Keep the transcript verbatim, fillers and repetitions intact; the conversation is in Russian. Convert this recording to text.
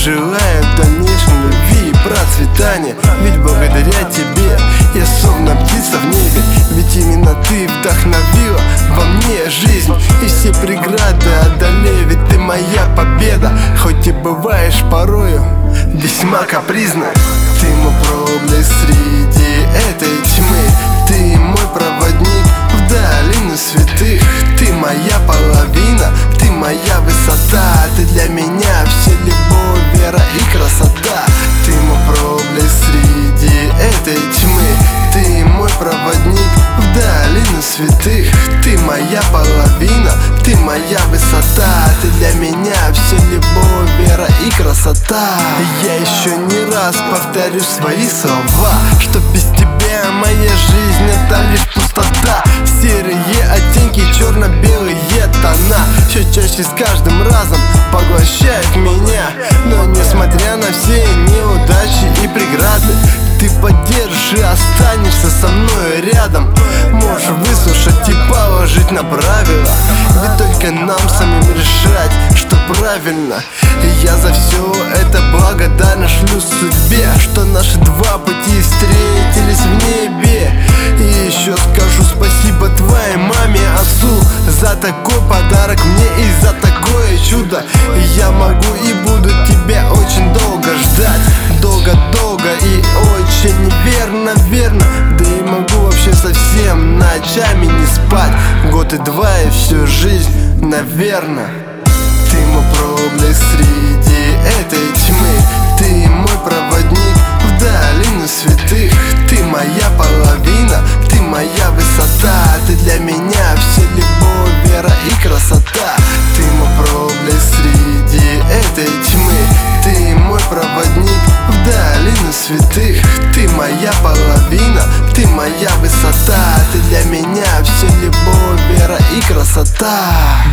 желаю в дальнейшем любви и процветания. Ведь благодаря тебе я словно птица в небе. Ведь именно ты вдохновила во мне жизнь, и все преграды одолею. Ведь ты моя победа, хоть и бываешь порою весьма капризна. Ты мой проблеск среди этой тьмы, ты мой проводник в долину святых. Ты моя половина, ты моя высота, ты для меня все любовь, вера и красота. Ты мой проблеск среди этой тьмы, ты мой проводник в долину святых. Ты моя половина, ты моя высота, ты для меня все любовь, вера и красота. Я еще не раз повторю свои слова, что без тебя моя жизнь это лишь пустота. Серые оттенки, черно-белые тона все чаще с каждым разом поглощают меня. Но несмотря на все неудачи и преграды, ты поддержишь и останешься со мной рядом. Можешь выслушать и положить на правила, ведь только нам самим решать, что правильно. И я за все это благодарно шлю судьбе, что наши два пути встретились в небе. И еще скажу спасибо твоей маме, отцу, за такой подарок мне и за такое чудо. И я могу и буду тебя очень долго ждать, долго-долго и очень верно, верно. Да и могу вообще совсем ночами не спать, год и два и всю жизнь, наверно. Ты мой проблеск среди этой тьмы, ты мой проводник в долину святых. Ты моя половина, ты моя высота, ты для меня все любовь, вера и красота. Ты мой проблеск среди этой тьмы, ты мой проводник в долину святых. Ты моя половина, ты моя высота, ты для меня все любовь, вера и красота.